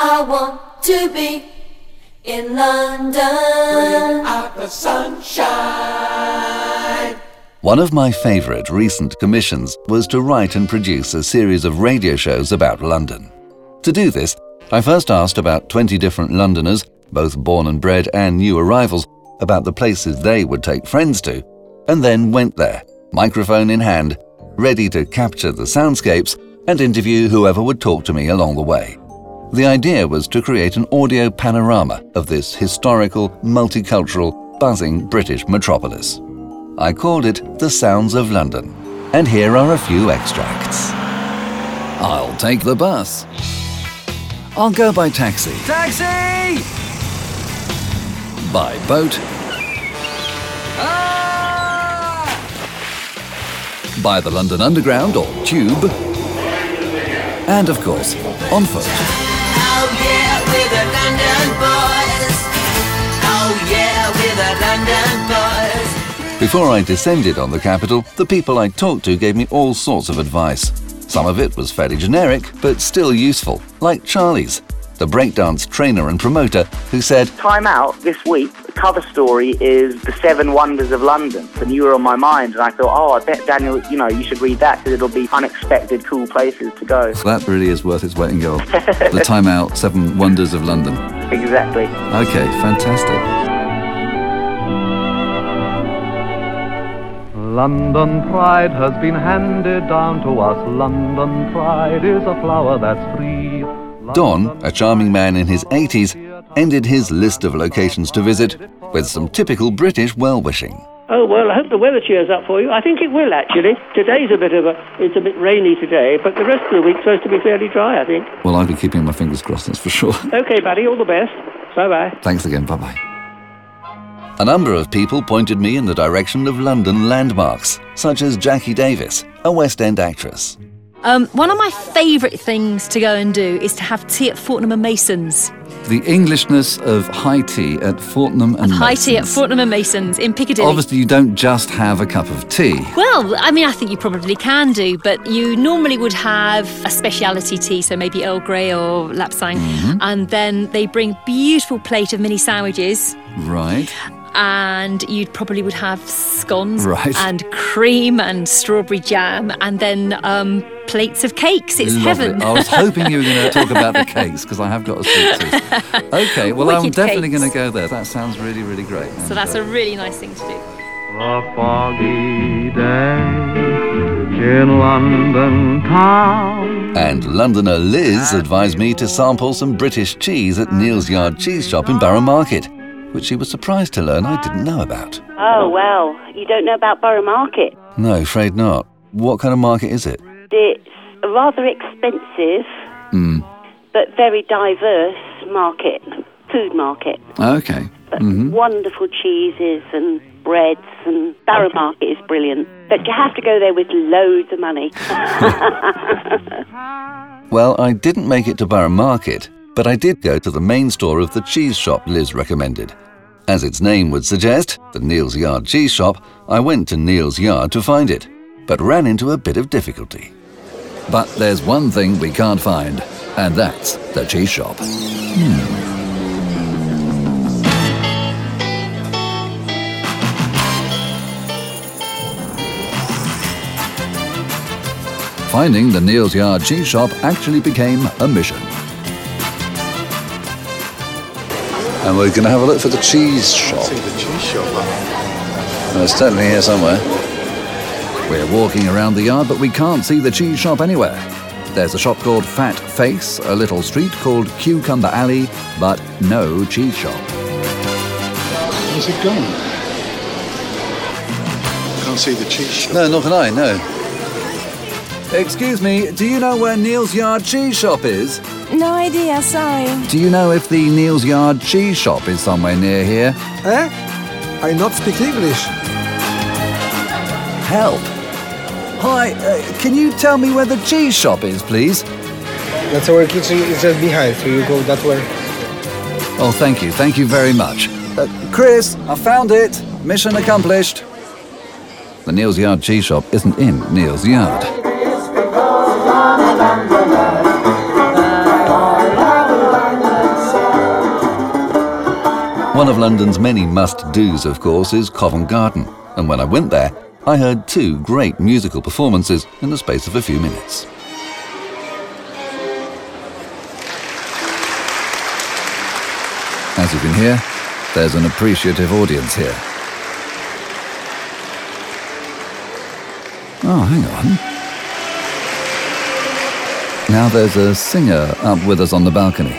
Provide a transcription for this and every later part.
I want to be in London. Bring out the sunshine. One of my favourite recent commissions was to write and produce a series of radio shows about London. To do this, I first asked about 20 different Londoners, both born and bred and new arrivals, about the places they would take friends to, and then went there, microphone in hand, ready to capture the soundscapes and interview whoever would talk to me along the way. The idea was to create an audio panorama of this historical, multicultural, buzzing British metropolis. I called it The Sounds of London, and here are a few extracts. I'll take the bus. I'll go by taxi. Taxi! By boat. Ah! By the London Underground or Tube. And of course, on foot. Oh yeah, we're the London boys. Oh yeah, we're the London boys. Before I descended on the capital, the people I talked to gave me all sorts of advice. Some of it was fairly generic, but still useful, like Charlie's, the breakdance trainer and promoter, who said, Time Out this week, the cover story is The Seven Wonders of London, and you were on my mind, and I thought, I bet Daniel, you should read that, because it'll be unexpected, cool places to go. that really is worth its weight in gold. The Time Out 7 Wonders of London. Exactly. Okay, fantastic. London pride has been handed down to us. London pride is a flower that's free. Don, a charming man in his 80s, ended his list of locations to visit with some typical British well-wishing. Oh, well, I hope the weather cheers up for you. I think it will, actually. Today's it's a bit rainy today, but the rest of the week's supposed to be fairly dry, I think. Well, I'll be keeping my fingers crossed, that's for sure. Okay, buddy, all the best. Bye-bye. Thanks again, bye-bye. A number of people pointed me in the direction of London landmarks, such as Jackie Davis, a West End actress. One of my favourite things to go and do is to have tea at Fortnum and Mason's. The Englishness of high tea at Fortnum and Mason's. High tea at Fortnum and Mason's in Piccadilly. Obviously, you don't just have a cup of tea. Well, I mean, I think you probably can do, but you normally would have a speciality tea, so maybe Earl Grey or Lapsang, and then they bring a beautiful plate of mini sandwiches. Right. And you probably would have scones Right. and cream and strawberry jam and then plates of cakes. It's Lovely. heaven. I was hoping you were going to talk about the cakes, because I have got a sweet tooth. Okay, well, I'm Wicked definitely cakes. going to go there. That sounds really, really great. So that's a really nice thing to do. A foggy day in London town. And Londoner Liz advised me to sample some British cheese at Neal's Yard Cheese Shop in Borough Market, which she was surprised to learn I didn't know about. Oh, well, you don't know about Borough Market. No, afraid not. What kind of market is it? It's a rather expensive, but very diverse market, food market. Okay. But wonderful cheeses and breads, and Borough Market is brilliant. But you have to go there with loads of money. Well, I didn't make it to Borough Market, but I did go to the main store of the cheese shop Liz recommended. As its name would suggest, the Neal's Yard Cheese Shop, I went to Neal's Yard to find it, but ran into a bit of difficulty. But there's one thing we can't find, and that's the cheese shop. Finding the Neal's Yard Cheese Shop actually became a mission. And we're going to have a look for the cheese shop. See the cheese shop. Well, it's certainly here somewhere. We're walking around the yard, but we can't see the cheese shop anywhere. There's a shop called Fat Face, a little street called Cucumber Alley, but no cheese shop. Where's it gone? Can't see the cheese shop. No, nor can I, no. Excuse me, do you know where Neal's Yard Cheese Shop is? No idea, sorry. Do you know if the Neal's Yard Cheese Shop is somewhere near here? I not speak English. Help. Hi, can you tell me where the cheese shop is, please? That's our kitchen, it's just behind, so you go that way. Oh, thank you very much. Chris, I found it. Mission accomplished. The Neal's Yard Cheese Shop isn't in Neal's Yard. One of London's many must-dos, of course, is Covent Garden, and when I went there, I heard 2 great musical performances in the space of a few minutes. As you can hear, there's an appreciative audience here. Oh, hang on. Now there's a singer up with us on the balcony.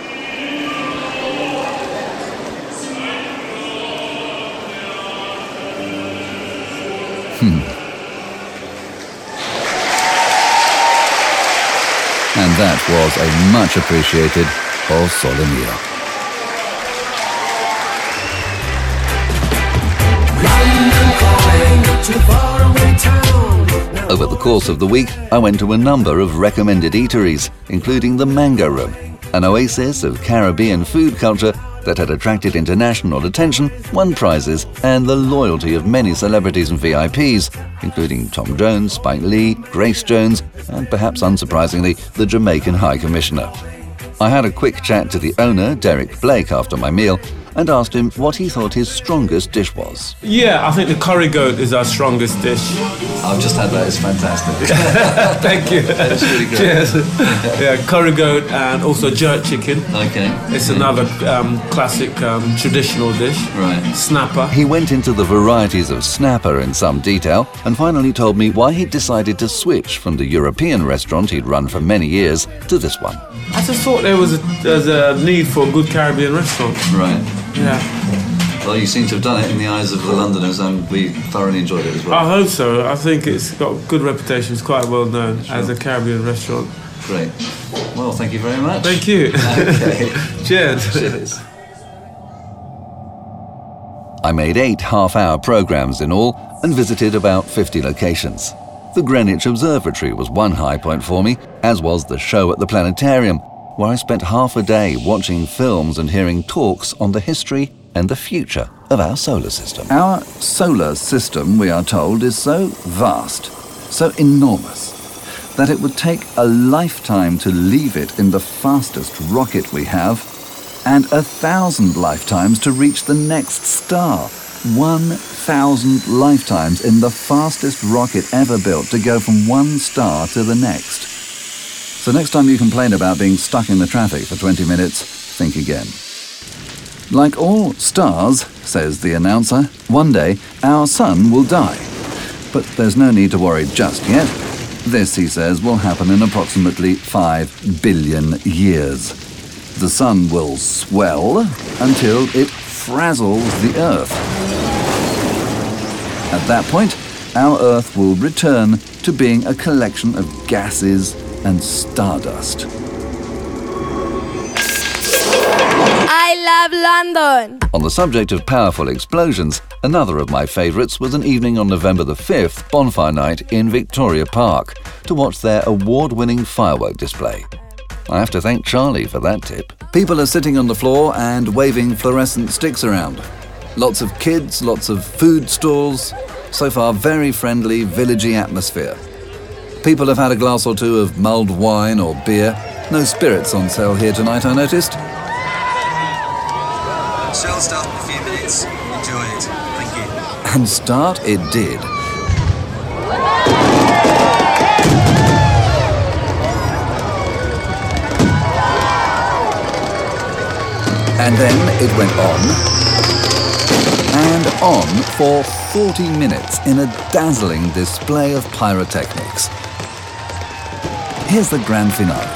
And that was a much appreciated O Sole Mio. Over the course of the week, I went to a number of recommended eateries, including the Mango Room, an oasis of Caribbean food culture that had attracted international attention, won prizes, and the loyalty of many celebrities and VIPs, including Tom Jones, Spike Lee, Grace Jones, and perhaps unsurprisingly, the Jamaican High Commissioner. I had a quick chat to the owner, Derek Blake, after my meal, and asked him what he thought his strongest dish was. Yeah, I think the curry goat is our strongest dish. I've just had that, it's fantastic. Thank you. It's really good. Cheers. Yeah, curry goat and also jerk chicken. Okay. It's another classic traditional dish. Right. Snapper. He went into the varieties of snapper in some detail and finally told me why he'd decided to switch from the European restaurant he'd run for many years to this one. I just thought there's a need for a good Caribbean restaurant. Right. Yeah. Well, you seem to have done it in the eyes of the Londoners, and we thoroughly enjoyed it as well. I hope so. I think it's got a good reputation. It's quite well known as a Caribbean restaurant. Great. Well, thank you very much. Thank you. Okay. Cheers. Cheers. I made 8 half-hour programmes in all and visited about 50 locations. The Greenwich Observatory was one high point for me, as was the show at the planetarium, where I spent half a day watching films and hearing talks on the history and the future of our solar system. Our solar system, we are told, is so vast, so enormous, that it would take a lifetime to leave it in the fastest rocket we have, and 1,000 lifetimes to reach the next star. 1,000 lifetimes in the fastest rocket ever built to go from one star to the next. So next time you complain about being stuck in the traffic for 20 minutes, think again. Like all stars, says the announcer, one day our sun will die. But there's no need to worry just yet. This, he says, will happen in approximately 5 billion years. The sun will swell until it frazzles the Earth. At that point, our Earth will return to being a collection of gases and stardust. I love London! On the subject of powerful explosions, another of my favourites was an evening on November the 5th, bonfire night in Victoria Park, to watch their award-winning firework display. I have to thank Charlie for that tip. People are sitting on the floor and waving fluorescent sticks around. Lots of kids, lots of food stalls. So far, very friendly, villagey atmosphere. People have had a glass or two of mulled wine or beer. No spirits on sale here tonight, I noticed. Show'll start in a few minutes. Enjoy it. Thank you. And start it did. And then it went on for 40 minutes in a dazzling display of pyrotechnics. Here's the grand finale.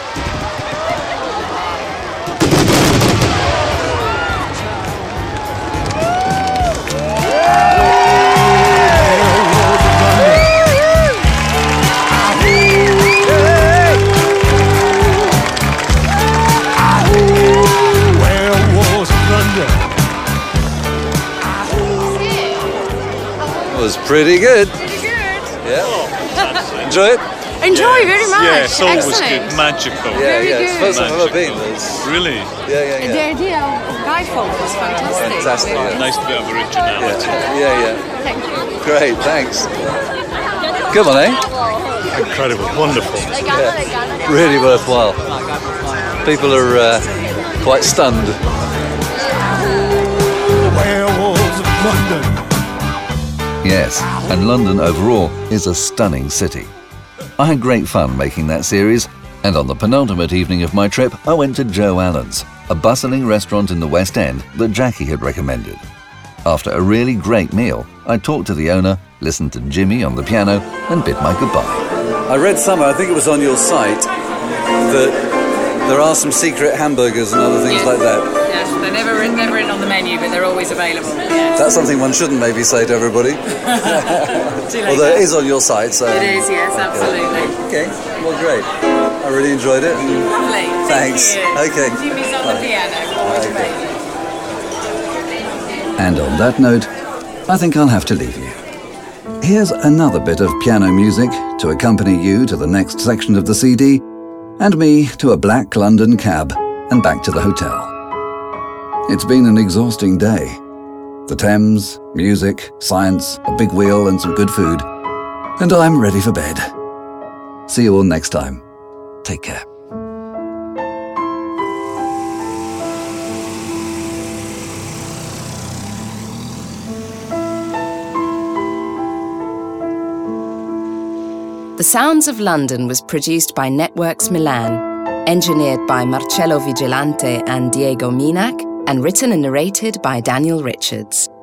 Was pretty good. Yeah. Enjoy it? Enjoy very much. Yeah, it's always Excellent. good. Magical. Very It's the good. first time I've ever been. Really? Yeah. The idea of Guy Fawkes was fantastic. Fantastic. Yeah. Nice to be originality. Yeah. Thank you. Great, thanks. Come on, eh? Incredible. Wonderful. Yeah. Really worthwhile. People are quite stunned. the werewolves of London. Yes, and London overall is a stunning city. I had great fun making that series, and on the penultimate evening of my trip, I went to Joe Allen's, a bustling restaurant in the West End that Jackie had recommended. After a really great meal, I talked to the owner, listened to Jimmy on the piano, and bid my goodbye. I read somewhere, I think it was on your site, that there are some secret hamburgers and other things like that. Yes, they're never written on the menu, but they're always available. Yes. That's something one shouldn't maybe say to everybody. Although it is on your site, so... It is, yes, absolutely. Okay, well, great. I really enjoyed it. Lovely. Thanks. Thank you. Okay. Jimmy's on the piano. Always amazing. And on that note, I think I'll have to leave you. Here's another bit of piano music to accompany you to the next section of the CD, and me to a black London cab and back to the hotel. It's been an exhausting day. The Thames, music, science, a big wheel and some good food. And I'm ready for bed. See you all next time. Take care. The Sounds of London was produced by Networks Milan, engineered by Marcello Vigilante and Diego Minac, and written and narrated by Daniel Richards.